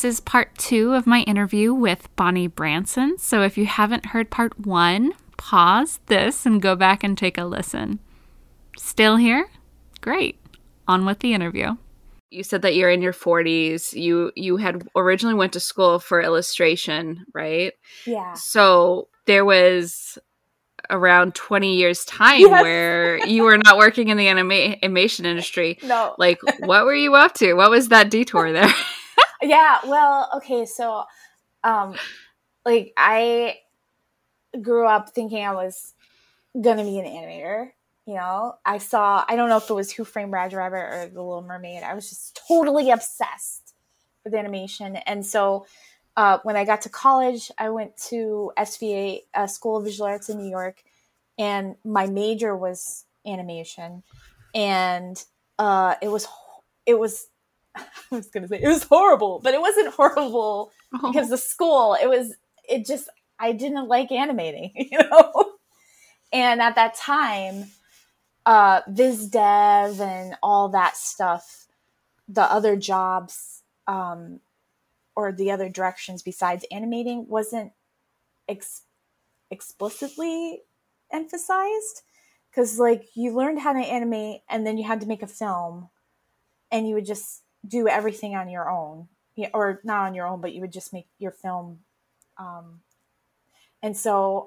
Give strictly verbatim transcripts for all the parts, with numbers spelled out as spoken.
This is part two of my interview with Bonnie Branson. So if you haven't heard part one, pause this and go back and take a listen. Still here? Great. On with the interview. You said that you're in your forties. You you had originally went to school for illustration, right? Yeah. So there was around twenty years time Yes. where you were not working in the anima- animation industry. No. Like, what were you up to? What was that detour there? Yeah, well, okay, so um like I grew up thinking I was gonna be an animator. You know, I saw, I don't know if it was Who Framed Roger Rabbit or The Little Mermaid. I was just totally obsessed with animation. And so uh, when I got to college, I went to S V A, uh, School of Visual Arts in New York, and my major was animation. And uh, it was, it was, I was going to say, it was horrible, but it wasn't horrible Oh. because the school, it was, it just, I didn't like animating, you know? And at that time, uh, Viz Dev and all that stuff, the other jobs, um, or the other directions besides animating wasn't ex- explicitly emphasized. Cause like you learned how to animate and then you had to make a film and you would just do everything on your own, or not on your own, but you would just make your film. Um, and so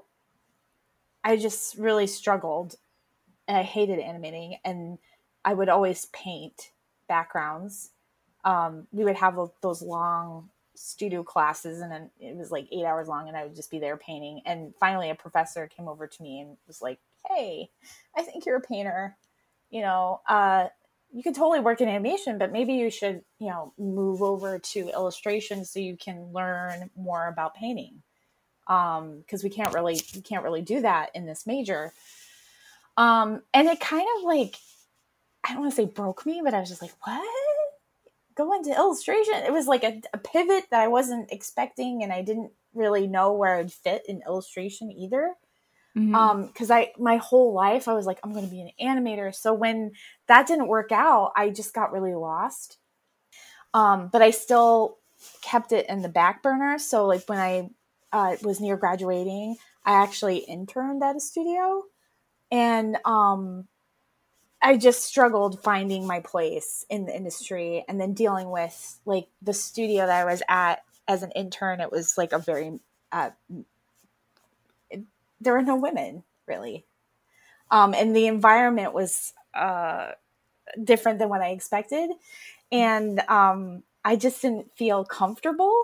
I just really struggled. And I hated animating, and I would always paint backgrounds. Um, we would have those long studio classes, and then it was like eight hours long, and I would just be there painting. And finally, a professor came over to me and was like, "Hey, I think you're a painter. You know, uh, you could totally work in animation, but maybe you should, you know, move over to illustration so you can learn more about painting. Um, because we can't really, we can't really do that in this major." Um, and it kind of like, I don't want to say broke me, but I was just like, what? Go into illustration? It was like a, a pivot that I wasn't expecting, and I didn't really know where I'd fit in illustration either. Mm-hmm. Um, cause I, my whole life I was like, I'm going to be an animator. So when that didn't work out, I just got really lost. Um, but I still kept it in the back burner. So like when I, uh, was near graduating, I actually interned at a studio. And um, I just struggled finding my place in the industry, and then dealing with like the studio that I was at as an intern. It was like a very, uh, it, there were no women really. Um, and the environment was uh, different than what I expected. And um, I just didn't feel comfortable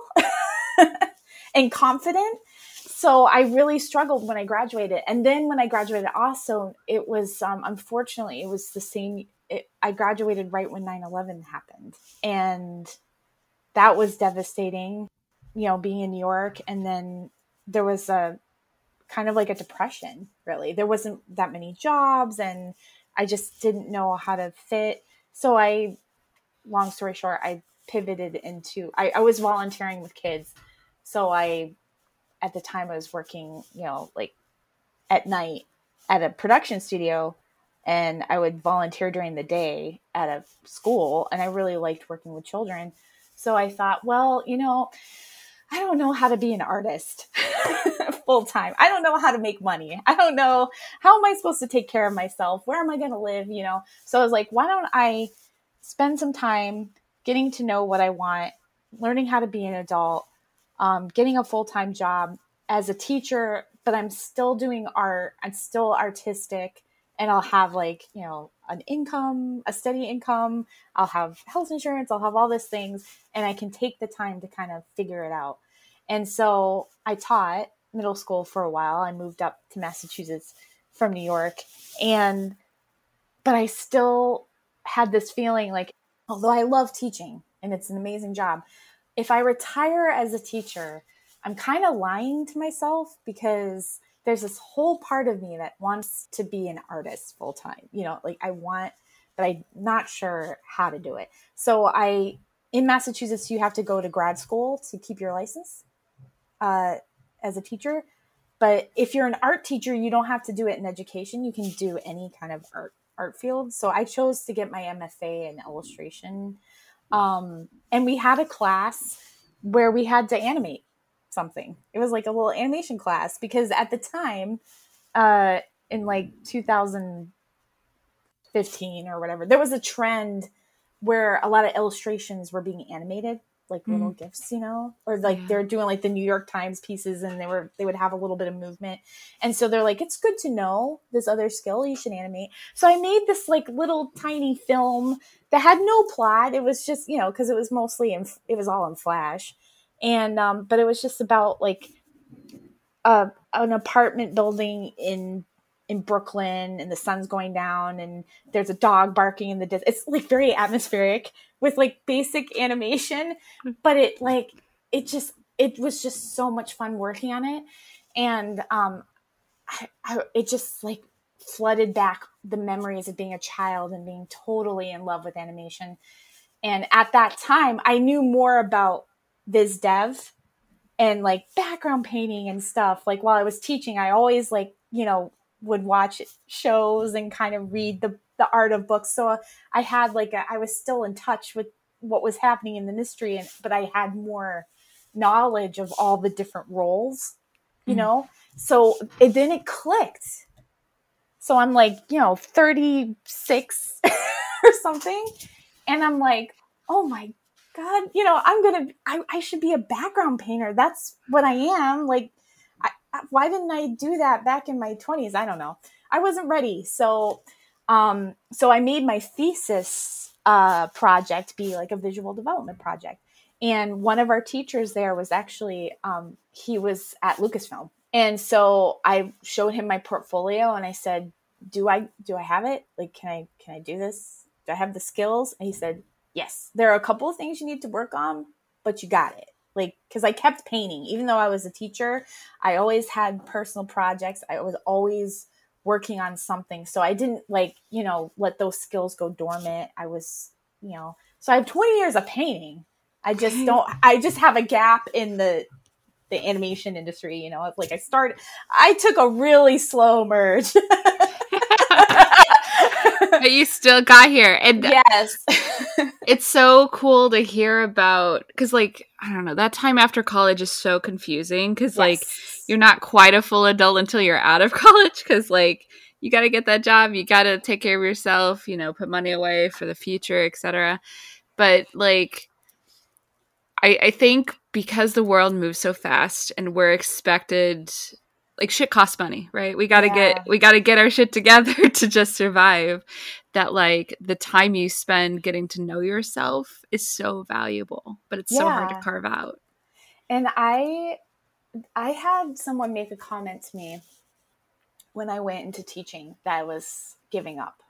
and confident. So I really struggled when I graduated. And then when I graduated also, it was, um, unfortunately, it was the same. It, I graduated right when nine eleven happened. And that was devastating, you know, being in New York. And then there was a kind of like a depression, really. There wasn't that many jobs, and I just didn't know how to fit. So I, long story short, I pivoted into, I, I was volunteering with kids. So I, at the time I was working, you know, like at night at a production studio, and I would volunteer during the day at a school, and I really liked working with children. So I thought, well, you know, I don't know how to be an artist full time. I don't know how to make money. I don't know, how am I supposed to take care of myself? Where am I going to live? You know? So I was like, why don't I spend some time getting to know what I want, learning how to be an adult, Um, getting a full-time job as a teacher, but I'm still doing art. I'm still artistic, and I'll have like, you know, an income, a steady income. I'll have health insurance. I'll have all these things, and I can take the time to kind of figure it out. And so I taught middle school for a while. I moved up to Massachusetts from New York, and, but I still had this feeling like, although I love teaching and it's an amazing job, if I retire as a teacher, I'm kind of lying to myself, because there's this whole part of me that wants to be an artist full time. You know, like I want, but I'm not sure how to do it. So I, in Massachusetts, you have to go to grad school to keep your license uh, as a teacher. But if you're an art teacher, you don't have to do it in education. You can do any kind of art art field. So I chose to get my M F A in illustration. Um, and we had a class where we had to animate something. It was like a little animation class because at the time, uh, in like two thousand fifteen or whatever, there was a trend where a lot of illustrations were being animated, like little mm. gifs, you know, or like yeah. they're doing like the New York Times pieces, and they were they would have a little bit of movement, and so they're like, it's good to know this other skill, you should animate. So I made this like little tiny film that had no plot. It was just, you know, because it was mostly in it was all in Flash, and um, but it was just about like uh, an apartment building in. in Brooklyn, and the sun's going down, and there's a dog barking in the distance. It's like very atmospheric with like basic animation, but it like, it just, it was just so much fun working on it. And um, I, I, it just like flooded back the memories of being a child and being totally in love with animation. And at that time, I knew more about Viz Dev and like background painting and stuff. Like while I was teaching, I always like, you know, would watch shows and kind of read the, the art of books. So I had like, a, I was still in touch with what was happening in the industry, and, but I had more knowledge of all the different roles, you mm. know? So it, then it clicked. So I'm like, you know, thirty-six or something. And I'm like, oh my God, you know, I'm going to, I I should be a background painter. That's what I am. Like, why didn't I do that back in my twenties? I don't know. I wasn't ready. So, um, so I made my thesis uh, project be like a visual development project. And one of our teachers there was actually, um, he was at Lucasfilm. And so I showed him my portfolio and I said, do I, do I have it? Like, can I, can I do this? Do I have the skills? And he said, yes, there are a couple of things you need to work on, but you got it. Like, because I kept painting. Even though I was a teacher, I always had personal projects. I was always working on something. So I didn't, like, you know, let those skills go dormant. I was, you know, so I have twenty years of painting. I just don't, I just have a gap in the the animation industry, you know. It's like I started, I took a really slow merge. But you still got here. And yes. It's so cool to hear about, because like, I don't know, that time after college is so confusing because yes. like you're not quite a full adult until you're out of college, because like you got to get that job, you got to take care of yourself, you know, put money away for the future, et cetera. But like, I, I think because the world moves so fast and we're expected, like shit costs money, right? We gotta yeah. get we gotta get our shit together to just survive. That like the time you spend getting to know yourself is so valuable, but it's yeah. so hard to carve out. And I I had someone make a comment to me when I went into teaching that I was giving up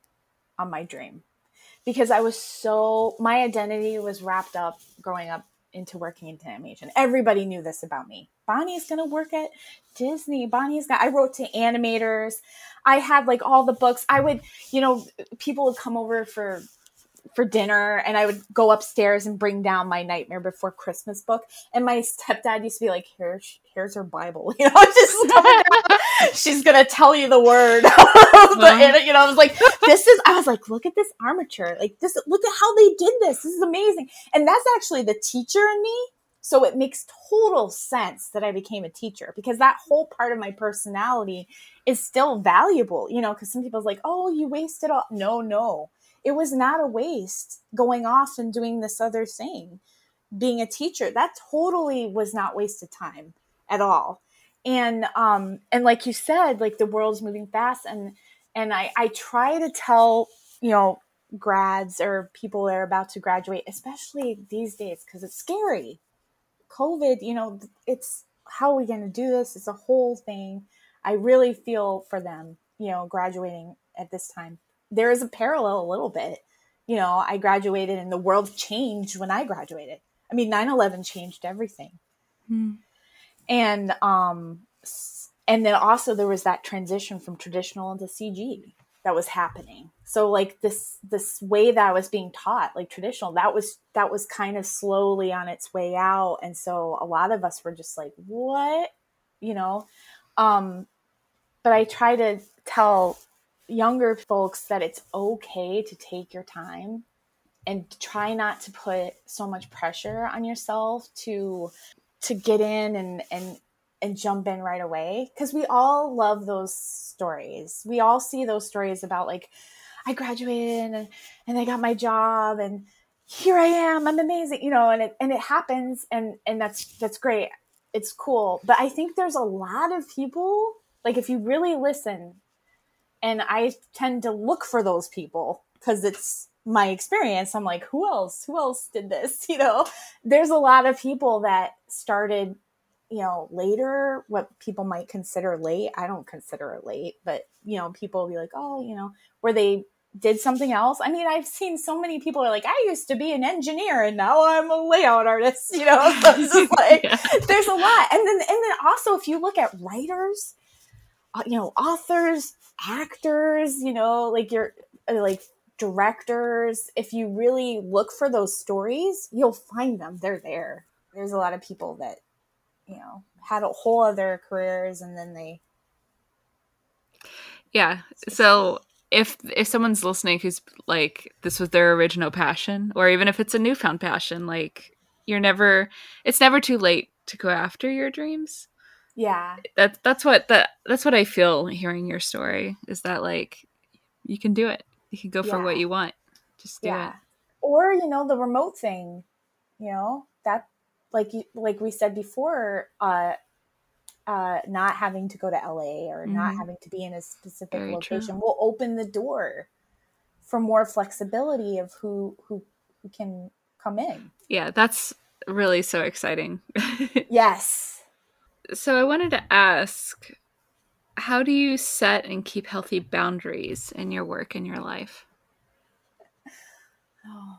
on my dream. Because I was so, my identity was wrapped up growing up into working in animation. Everybody knew this about me. Bonnie's going to work at Disney. Bonnie's got, I wrote to animators. I had like all the books. I would, you know, people would come over for, for dinner and I would go upstairs and bring down my Nightmare Before Christmas book. And my stepdad used to be like, here, here's her Bible. You know, just coming down. She's going to tell you the word. the, you know, I was like, this is, I was like, look at this armature. Like this, look at how they did this. This is amazing. And that's actually the teacher in me. So it makes total sense that I became a teacher, because that whole part of my personality is still valuable, you know, because some people's like, oh, you wasted all. No, no. It was not a waste going off and doing this other thing. Being a teacher, that totally was not wasted time at all. And, um, and like you said, like the world's moving fast, and, and I, I try to tell, you know, grads or people that are about to graduate, especially these days, because it's scary. COVID, you know, it's, how are we going to do this? It's a whole thing. I really feel for them, you know, graduating at this time. There is a parallel a little bit. You know, I graduated and the world changed when I graduated. I mean, nine eleven changed everything. Hmm. And, um, and then also there was that transition from traditional into C G that was happening. So like this, this way that I was being taught, like traditional, that was, that was kind of slowly on its way out. And so a lot of us were just like, what, you know? Um, but I try to tell younger folks that it's okay to take your time and try not to put so much pressure on yourself to to get in and and and jump in right away, because we all love those stories. We all see those stories about like, I graduated and, and I got my job and here I am, I'm amazing, you know, and it and it happens, and and that's that's great. It's cool. But I think there's a lot of people, like if you really listen, and I tend to look for those people because it's my experience. I'm like, who else? Who else did this? You know, there's a lot of people that started, you know, later, what people might consider late. I don't consider it late, but, you know, people will be like, oh, you know, where they did something else. I mean, I've seen so many people are like, I used to be an engineer and now I'm a layout artist, you know, so it's just like, yeah. There's a lot. And then, and then also if you look at writers, uh, you know, authors, actors, you know, like you're like directors, if you really look for those stories, you'll find them. They're there. There's a lot of people that, you know, had a whole other careers and then they. Yeah. So if if someone's listening who's like, this was their original passion, or even if it's a newfound passion, like you're never, it's never too late to go after your dreams. Yeah. That, that's what that that's what I feel hearing your story, is that like you can do it. You can go for yeah. what you want. Just do yeah. it. Or, you know, the remote thing, you know, that like like we said before, uh uh not having to go to L A or mm-hmm. not having to be in a specific Very location true. Will open the door for more flexibility of who who, who can come in. Yeah, that's really so exciting. Yes. So I wanted to ask, how do you set and keep healthy boundaries in your work and your life? Oh.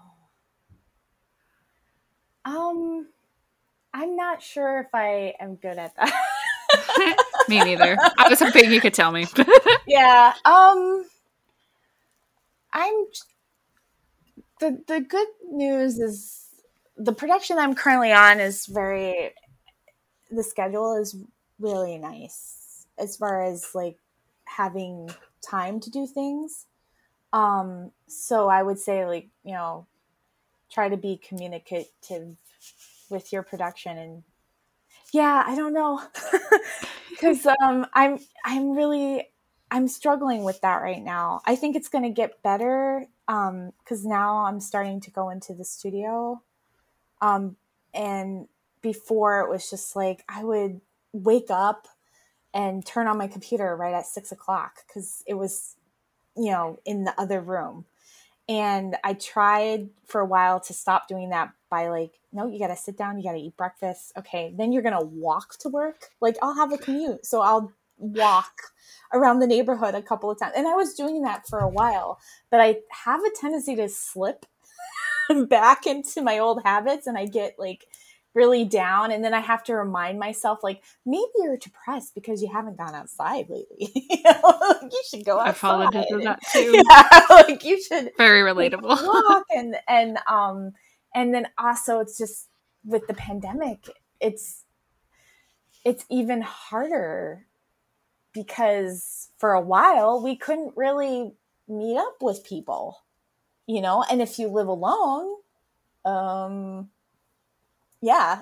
Um, I'm not sure if I am good at that. Me neither. I was hoping you could tell me. Yeah. Um, I'm. The the good news is the production I'm currently on is very. The schedule is really nice as far as like having time to do things. Um, so I would say like, you know, try to be communicative with your production. And yeah, I don't know. Cause, um, I'm, I'm really, I'm struggling with that right now. I think it's going to get better. Um, cause now I'm starting to go into the studio. Um, and before it was just like, I would wake up and turn on my computer right at six o'clock. Cause it was, you know, in the other room. And I tried for a while to stop doing that by like, no, you got to sit down, you got to eat breakfast. Okay. Then you're going to walk to work. Like I'll have a commute. So I'll walk around the neighborhood a couple of times. And I was doing that for a while, but I have a tendency to slip back into my old habits and I get like really down. And then I have to remind myself, like, maybe you're depressed because you haven't gone outside lately. You know, you should go outside. I fall into that too. Yeah, like you should. Very relatable. Like, walk and, and, um, and then also it's just with the pandemic, it's, it's even harder because for a while we couldn't really meet up with people, you know, and if you live alone, um, yeah.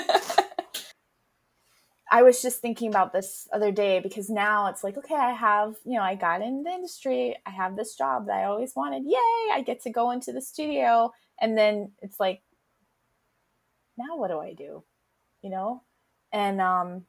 I was just thinking about this other day because now it's like, okay, I have, you know, I got in the industry. I have this job that I always wanted. Yay. I get to go into the studio. And then it's like, now what do I do? You know? And, um,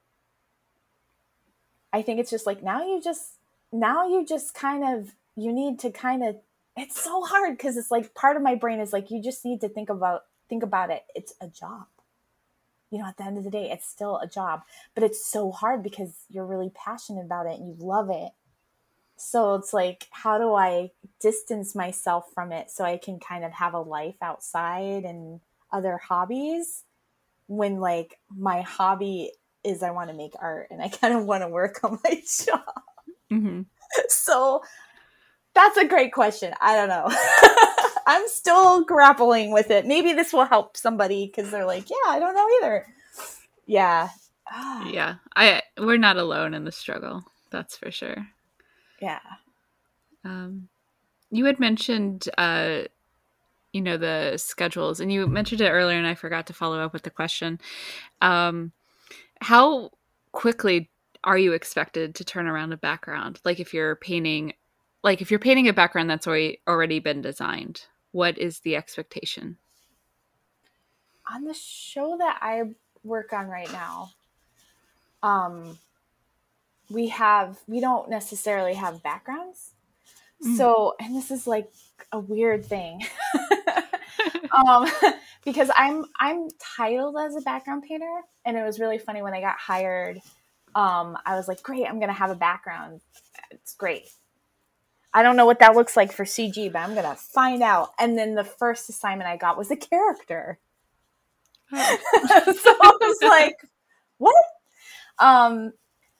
I think it's just like, now you just, now you just kind of, you need to kind of, it's so hard because it's like part of my brain is like, you just need to think about, think about it. It's a job. You know, at the end of the day, it's still a job, but it's so hard because you're really passionate about it and you love it. So it's like, how do I distance myself from it so I can kind of have a life outside and other hobbies when like my hobby is I want to make art and I kind of want to work on my job. Mm-hmm. So that's a great question. I don't know. I'm still grappling with it. Maybe this will help somebody because they're like, yeah, I don't know either. Yeah. Yeah. I we're not alone in the struggle. That's for sure. Yeah. Um, you had mentioned uh, you know, the schedules, and you mentioned it earlier and I forgot to follow up with the question. Um, how quickly are you expected to turn around a background? Like if you're painting, like if you're painting a background that's already, already been designed, what is the expectation? On the show that I work on right now, um, we have, we don't necessarily have backgrounds. Mm. So, and this is like a weird thing. um, because I'm, I'm titled as a background painter, and it was really funny when I got hired. Um, I was like, great, I'm going to have a background. It's great. I don't know what that looks like for C G, but I'm going to find out. And then the first assignment I got was a character. Oh. So I was like, what? Um,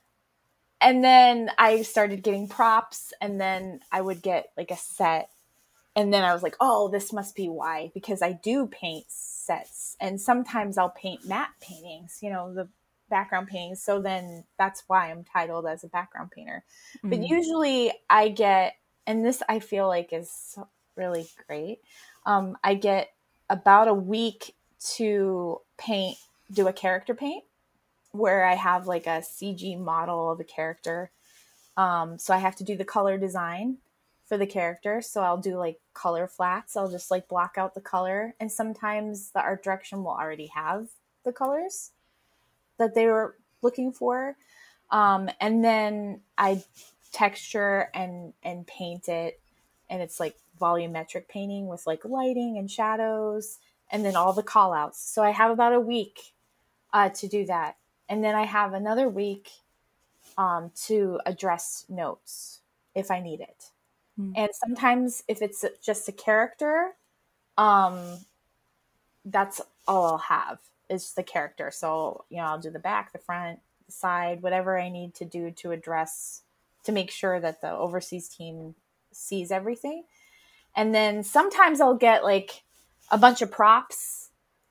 and then I started getting props, and then I would get like a set. And then I was like, oh, this must be why, because I do paint sets. And sometimes I'll paint matte paintings, you know, the background paintings. So then that's why I'm titled as a background painter. Mm-hmm. But usually I get, and this I feel like is really great. Um, I get about a week to paint, do a character paint where I have like a C G model of a character. Um, so I have to do the color design for the character. So I'll do like color flats. I'll just like block out the color. And sometimes the art direction will already have the colors that they were looking for. Um, and then I texture and, and paint it. And it's like volumetric painting with like lighting and shadows, and then all the call outs. So I have about a week uh, to do that. And then I have another week um, to address notes if I need it. Mm. And sometimes if it's just a character, um, that's all I'll have is the character. So, you know, I'll do the back, the front, the side, whatever I need to do to address, to make sure that the overseas team sees everything. And then sometimes I'll get like a bunch of props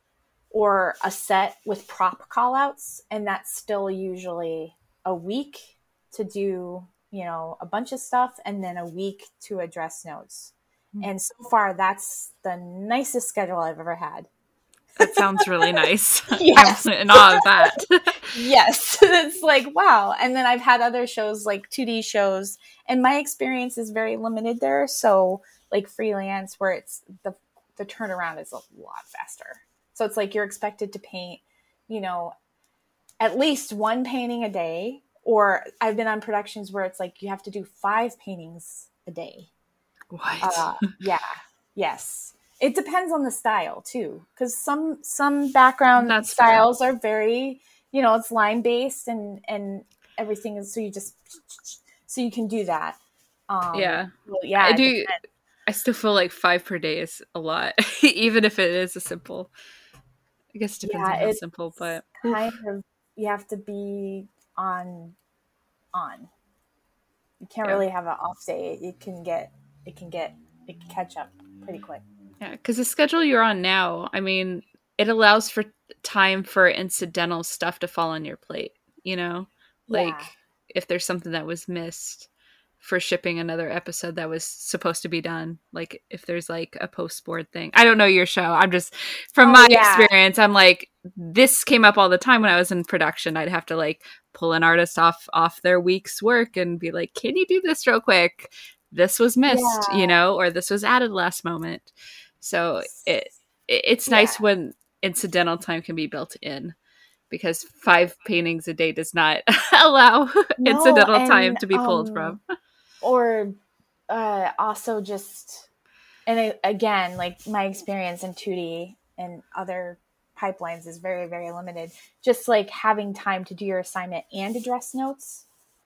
or a set with prop call outs. And that's still usually a week to do, you know, a bunch of stuff, and then a week to address notes. Mm-hmm. And so far, that's the nicest schedule I've ever had. That sounds really nice. Yes. I'm in awe of that. Yes. It's like, wow. And then I've had other shows like two D shows, and my experience is very limited there. So like freelance, where it's the, the turnaround is a lot faster. So it's like you're expected to paint, you know, at least one painting a day. Or I've been on productions where it's like you have to do five paintings a day. What? Uh, yeah. Yes. It depends on the style too, because some some background That's styles fair. Are very, you know, it's line based and and everything is, so you just so you can do that. Um, yeah. Well, yeah. I do. Depends. I still feel like five per day is a lot, even if it is a simple. I guess it depends yeah, on how simple, but kind of you have to be on on. You can't yeah. really have an off day. It can get it can get it can catch up pretty quick. Yeah, because the schedule you're on now, I mean, it allows for time for incidental stuff to fall on your plate, you know? Like, yeah. if there's something that was missed for shipping another episode that was supposed to be done, like, if there's, like, a post-board thing. I don't know your show. I'm just, from oh, my yeah. experience, I'm like, this came up all the time when I was in production. I'd have to, like, pull an artist off, off their week's work and be like, can you do this real quick? This was missed, yeah. you know, or this was added last moment. So it, it it's yeah. nice when incidental time can be built in, because five paintings a day does not allow no, incidental and, time to be pulled um, from. Or uh, also just, and it, again, like my experience in two D and other pipelines is very, very limited. Just like having time to do your assignment and address notes.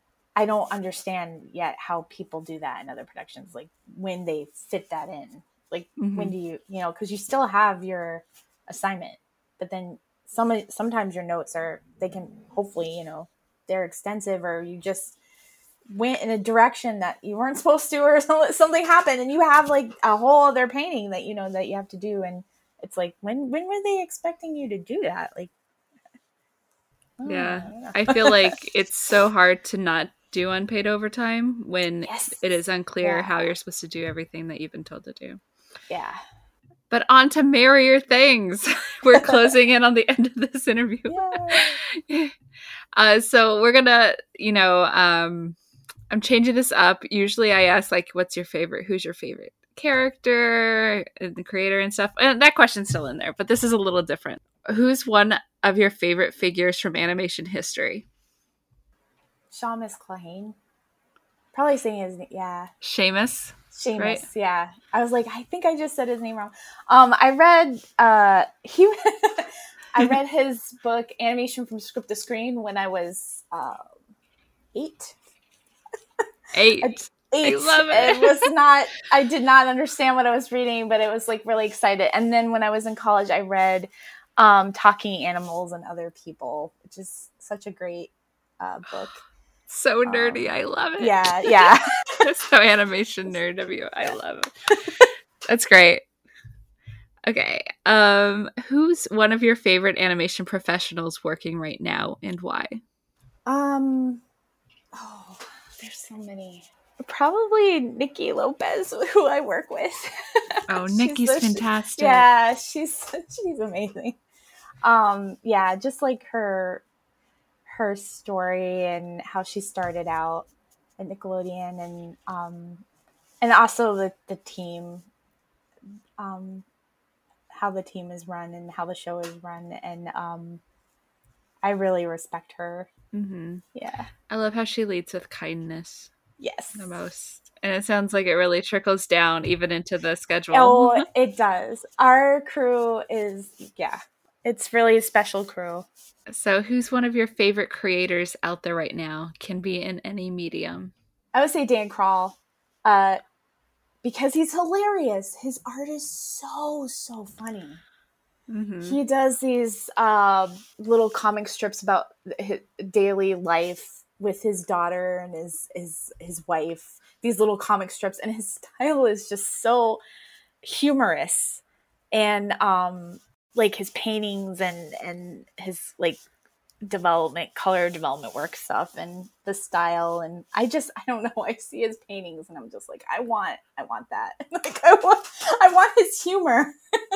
I don't understand yet how people do that in other productions, like when they fit that in. Like, mm-hmm. when do you, you know, because you still have your assignment, but then some sometimes your notes are, they can hopefully, you know, they're extensive, or you just went in a direction that you weren't supposed to, or something happened, and you have like a whole other painting that, you know, that you have to do. And it's like, when, when were they expecting you to do that? Like, oh, yeah, I, I feel like it's so hard to not do unpaid overtime when yes. it is unclear yeah. how you're supposed to do everything that you've been told to do. Yeah. But on to merrier things. We're closing in on the end of this interview. uh, so we're going to, you know, um, I'm changing this up. Usually I ask, like, what's your favorite? Who's your favorite character and the creator and stuff? And that question's still in there, but this is a little different. Who's one of your favorite figures from animation history? Seamus Clohane. Probably saying his name, yeah. Seamus? Seamus, right? Yeah. I was like, I think I just said his name wrong. Um, I read uh he I read his book Animation from Script to Screen when I was uh, eight. Eight. eight. I love it. It was not I did not understand what I was reading, but it was like really excited. And then when I was in college I read um Talking Animals and Other People, which is such a great uh book. So nerdy. Um, I love it. Yeah, yeah. So animation nerd of you. I love it. That's great. Okay. Um, who's one of your favorite animation professionals working right now and why? Um, oh, there's so many. Probably Nikki Lopez, who I work with. Oh, Nikki's so, fantastic. Yeah, she's she's amazing. Um, yeah, just like her her story and how she started out at Nickelodeon, and um, and also the the team, um, how the team is run and how the show is run, and um, I really respect her. Mm-hmm. Yeah, I love how she leads with kindness. Yes, the most, and it sounds like it really trickles down even into the schedule. Oh, it does. Our crew is yeah, it's really a special crew. So who's one of your favorite creators out there right now? Can be in any medium. I would say Dan Crawl, uh, because he's hilarious. His art is so, so funny. Mm-hmm. He does these uh, little comic strips about his daily life with his daughter and his, his, his wife. These little comic strips. And his style is just so humorous. And um, like his paintings and, and his like development, color development work stuff and the style. And I just, I don't know, I see his paintings and I'm just like, I want, I want that. Like I want, I want his humor.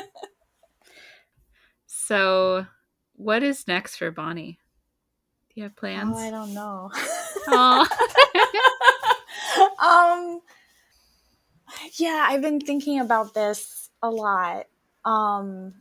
So what is next for Bonnie? Do you have plans? Oh, I don't know. um, yeah, I've been thinking about this a lot. Um,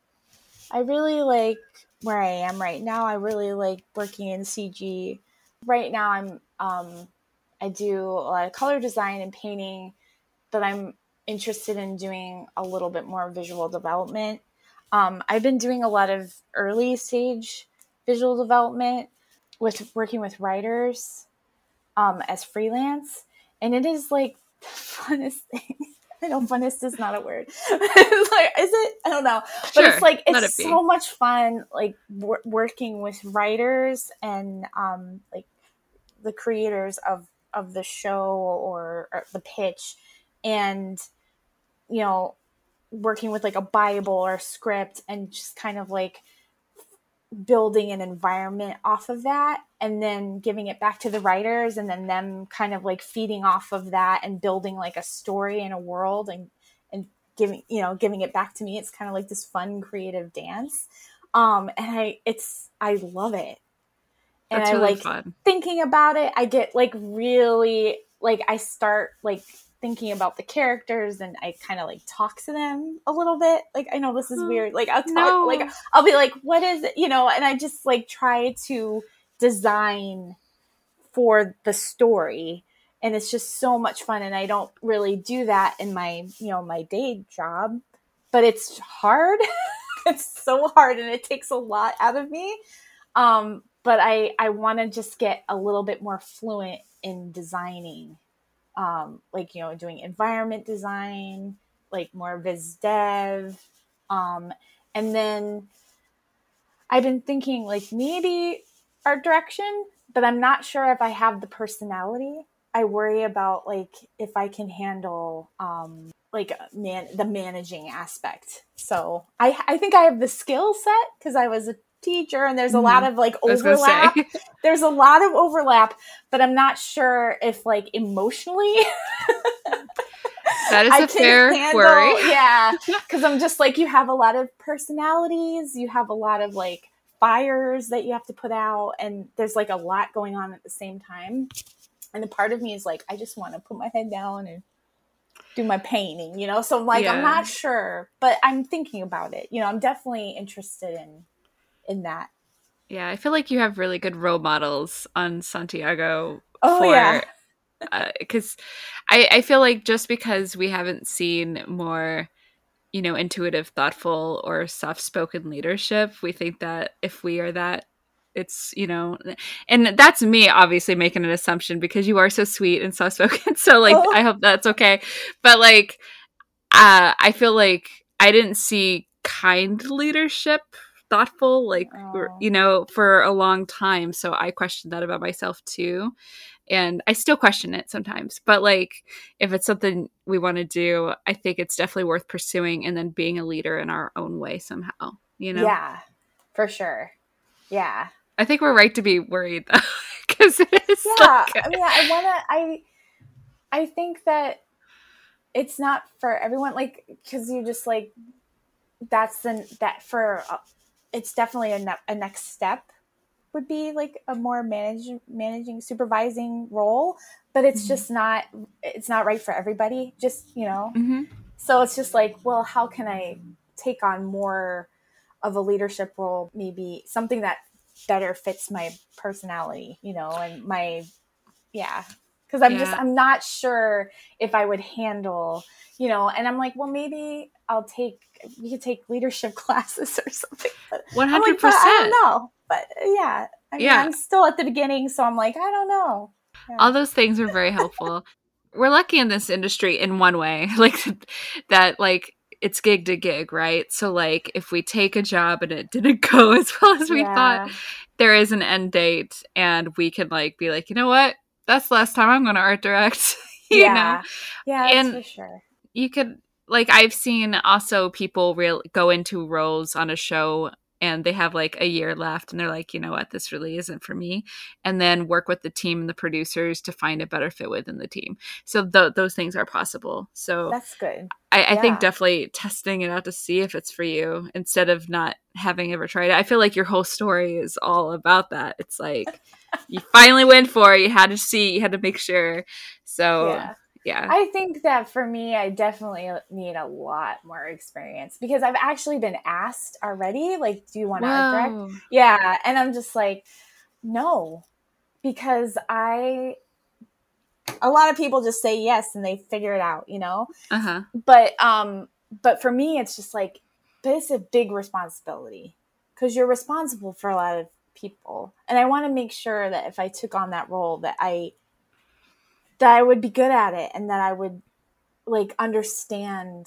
I really like where I am right now. I really like working in C G. Right now I'm um I do a lot of color design and painting, but I'm interested in doing a little bit more visual development. Um, I've been doing a lot of early stage visual development with working with writers um, as freelance, and it is like the funnest thing. I know funnest is not a word. It's like, is it? I don't know. But sure, it's like, it's it so much fun, like wor- working with writers and um, like the creators of, of the show or, or the pitch, and, you know, working with like a Bible or a script and just kind of like building an environment off of that and then giving it back to the writers and then them kind of like feeding off of that and building like a story and a world and, and giving, you know, giving it back to me. It's kind of like this fun, creative dance. Um, and I, it's, I love it. And That's I really like fun. Thinking about it. I get like really, like I start like thinking about the characters and I kind of like talk to them a little bit. Like, I know this is weird. Like I'll talk, no. like I'll be like, what is it? You know, and I just like try to design for the story. And it's just so much fun. And I don't really do that in my, you know, my day job, but it's hard. It's so hard and it takes a lot out of me. Um, but I, I want to just get a little bit more fluent in designing. Um, like, you know, doing environment design, like more viz dev. Um, and then I've been thinking like maybe art direction, but I'm not sure if I have the personality. I worry about like if I can handle um, like man the managing aspect. So I, I think I have the skill set because I was a teacher and there's a mm-hmm. lot of like overlap. There's a lot of overlap, but I'm not sure if like emotionally That is I a can fair handle, worry. yeah, because I'm just like, you have a lot of personalities, you have a lot of like fires that you have to put out, and there's like a lot going on at the same time. And a part of me is like, I just want to put my head down and do my painting, you know? So I'm like, yeah. I'm not sure, but I'm thinking about it. You know, I'm definitely interested in in that. Yeah, I feel like you have really good role models on Santiago. Oh, for, yeah. Because uh, I, I feel like just because we haven't seen more, you know, intuitive, thoughtful, or soft-spoken leadership, we think that if we are that, it's, you know, and that's me obviously making an assumption because you are so sweet and soft-spoken. So, like, oh. I hope that's okay. But, like, uh, I feel like I didn't see kind leadership, thoughtful, like, oh. you know, for a long time. So I questioned that about myself too. And I still question it sometimes. But, like, if it's something we want to do, I think it's definitely worth pursuing and then being a leader in our own way somehow, you know? Yeah, for sure. Yeah. I think we're right to be worried, though, because it is Yeah, like... I mean, I want to, I, I think that it's not for everyone, like, because you're just like, that's the, that for, uh, it's definitely a, ne- a next step would be like a more manage, managing, supervising role, but it's mm-hmm. just not, it's not right for everybody, just, you know? Mm-hmm. So it's just like, well, how can I take on more of a leadership role, maybe something that better fits my personality, you know, and my, yeah. Because I'm yeah. just, I'm not sure if I would handle, you know, and I'm like, well, maybe I'll take, you could take leadership classes or something. But one hundred percent. Like, I don't know. But yeah, I mean, yeah. I'm still at the beginning, so I'm like, I don't know. Yeah. All those things are very helpful. We're lucky in this industry in one way, like that, like, it's gig to gig, right? So, like, if we take a job and it didn't go as well as we yeah. thought, there is an end date, and we can, like, be like, you know what? That's the last time I'm going to art direct. you yeah. know? Yeah, that's and for sure. You could, like, I've seen also people real go into roles on a show and they have like a year left and they're like, you know what, this really isn't for me. And then work with the team and the producers to find a better fit within the team. So th- those things are possible. So that's good. I, I yeah. think definitely testing it out to see if it's for you instead of not having ever tried it. I feel like your whole story is all about that. It's like you finally went for it. You had to see, you had to make sure. So yeah. yeah. I think that for me, I definitely need a lot more experience because I've actually been asked already, like, do you want to art direct? Yeah. And I'm just like, no, because I, a lot of people just say yes and they figure it out, you know? Uh-huh. But, um, but for me, it's just like, but it's a big responsibility because you're responsible for a lot of people. And I want to make sure that if I took on that role that I, that I would be good at it and that I would like understand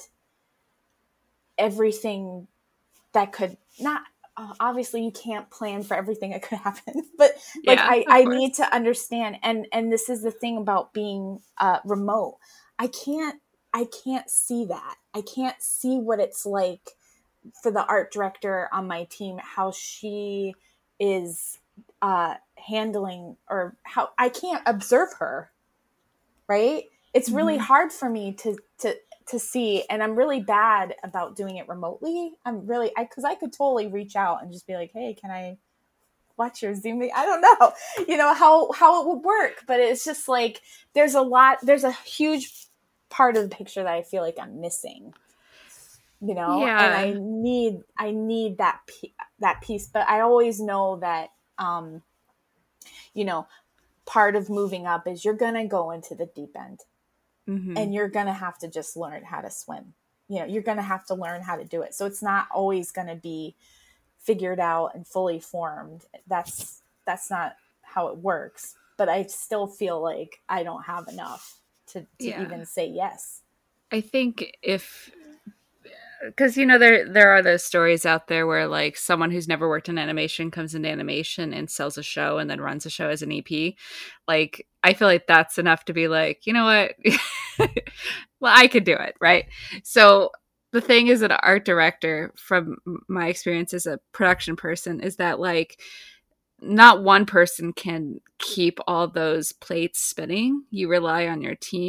everything that could not, uh, obviously you can't plan for everything that could happen, but like yeah, I, I need to understand. And, and this is the thing about being uh, remote. I can't, I can't see that. I can't see what it's like for the art director on my team, how she is uh, handling or how I can't observe her. Right? It's really mm-hmm. hard for me to, to, to see, and I'm really bad about doing it remotely. I'm really, I, cause I could totally reach out and just be like, hey, can I watch your Zoom? I don't know, you know, how, how it would work, but it's just like, there's a lot, there's a huge part of the picture that I feel like I'm missing, you know, yeah. and I need, I need that, that piece, but I always know that, um, you know, part of moving up is you're going to go into the deep end mm-hmm. and you're going to have to just learn how to swim. You know, you're going to have to learn how to do it. So it's not always going to be figured out and fully formed. That's, that's not how it works, but I still feel like I don't have enough to, to yeah. even say yes. I think if, because, you know, there there are those stories out there where, like, someone who's never worked in animation comes into animation and sells a show and then runs a show as an E P. Like, I feel like that's enough to be like, you know what? Well, I could do it, right? So the thing is, an art director, from my experience as a production person, is that, like, not one person can keep all those plates spinning. You rely on your team,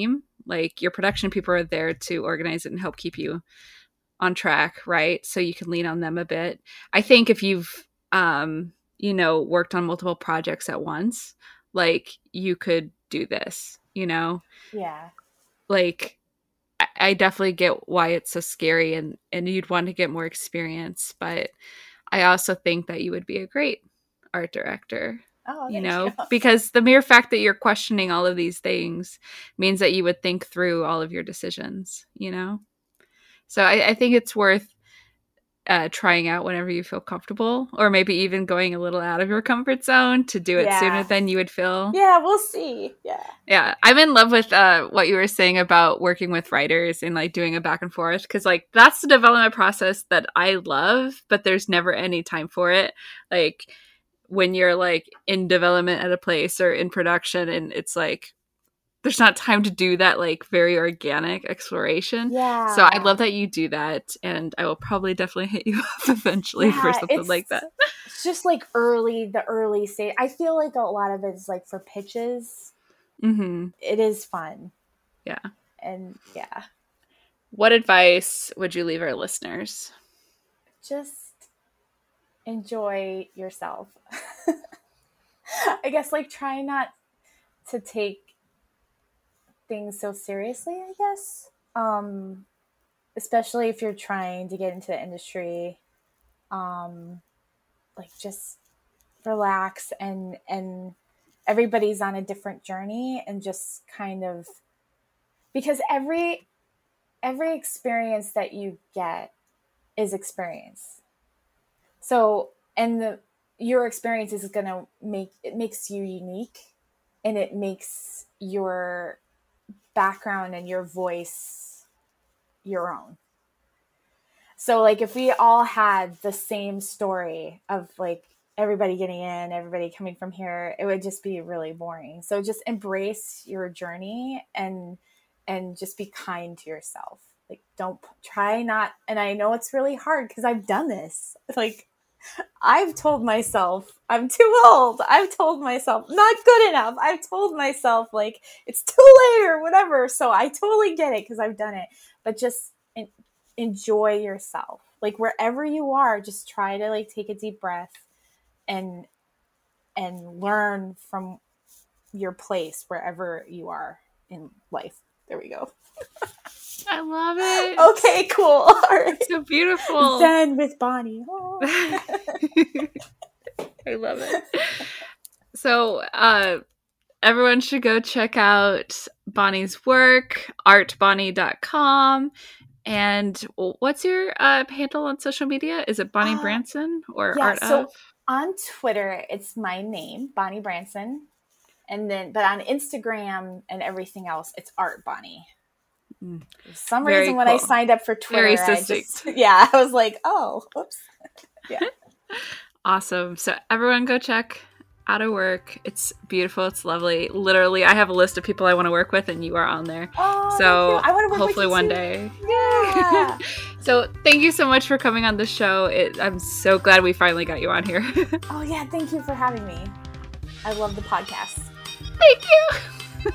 Like your production people are there to organize it and help keep you on track, right? So you can lean on them a bit. I think if you've, um, you know, worked on multiple projects at once, like you could do this, you know? Yeah. Like I, I definitely get why it's so scary and, and you'd want to get more experience, but I also think that you would be a great art director. Oh, you know, you. because the mere fact that you're questioning all of these things means that you would think through all of your decisions, you know? So I, I think it's worth uh, trying out whenever you feel comfortable, or maybe even going a little out of your comfort zone to do it Yeah. sooner than you would feel. Yeah, we'll see. Yeah. Yeah. I'm in love with uh, what you were saying about working with writers and like doing a back and forth, because like that's the development process that I love, but there's never any time for it. Like, when you're like in development at a place or in production and it's like there's not time to do that like very organic exploration. Yeah. So I love that you do that, and I will probably definitely hit you up eventually Yeah, for something like that. It's just like early, the early stage. I feel like a lot of it is like for pitches. Mm-hmm. It is fun. Yeah. And yeah. What advice would you leave our listeners? Just enjoy yourself. I guess like try not to take things so seriously, I guess. Um, especially if you're trying to get into the industry. Um, like just relax and and everybody's on a different journey, and just kind of, because every every experience that you get is experience. So, and the, your experience is going to make, it makes you unique, and it makes your background and your voice your own. So like if we all had the same story of like everybody getting in, everybody coming from here, it would just be really boring. So just embrace your journey and, and just be kind to yourself. Like don't try not, and I know it's really hard because I've done this. Like, I've told myself I'm too old. I've told myself not good enough. I've told myself like it's too late or whatever. So I totally get it because I've done it. But just en- enjoy yourself. Like wherever you are, just try to like take a deep breath and and learn from your place wherever you are in life. There we go. I love it. Okay, cool. All right. It's so beautiful. Zen with Bonnie. Oh. I love it. So, uh, everyone should go check out Bonnie's work, art bonnie dot com. And what's your uh, handle on social media? Is it Bonnie uh, Branson or yeah, Art so of? On Twitter, it's my name, Bonnie Branson. And then, but on Instagram and everything else, it's Art Bonnie. For some Very reason, cool. when I signed up for Twitter, Very I succinct. just, yeah, I was like, oh, whoops. Yeah. Awesome. So everyone go check out her work. It's beautiful. It's lovely. Literally, I have a list of people I want to work with, and you are on there. Oh, so I want to work hopefully with you one too. day. Yeah. So thank you so much for coming on the show. It, I'm so glad we finally got you on here. Oh, yeah. Thank you for having me. I love the podcast. Thank you.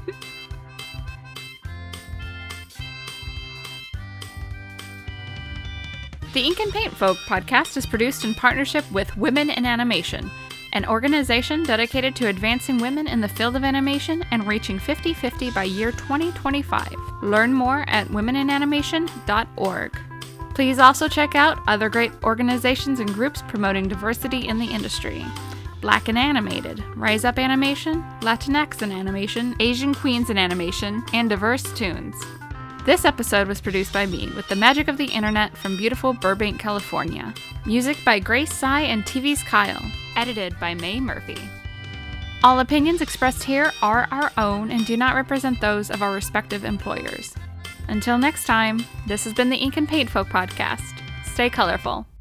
The Ink and Paint Folk podcast is produced in partnership with Women in Animation, an organization dedicated to advancing women in the field of animation and reaching fifty-fifty by year twenty twenty-five. Learn more at women in animation dot org. Please also check out other great organizations and groups promoting diversity in the industry. Black in Animated, Rise Up Animation, Latinx in Animation, Asian Queens in Animation, and Diverse Tunes. This episode was produced by me with the magic of the internet from beautiful Burbank, California. Music by Grace Tsai and T V's Kyle. Edited by May Murphy. All opinions expressed here are our own and do not represent those of our respective employers. Until next time, this has been the Ink and Paint Folk podcast. Stay colorful.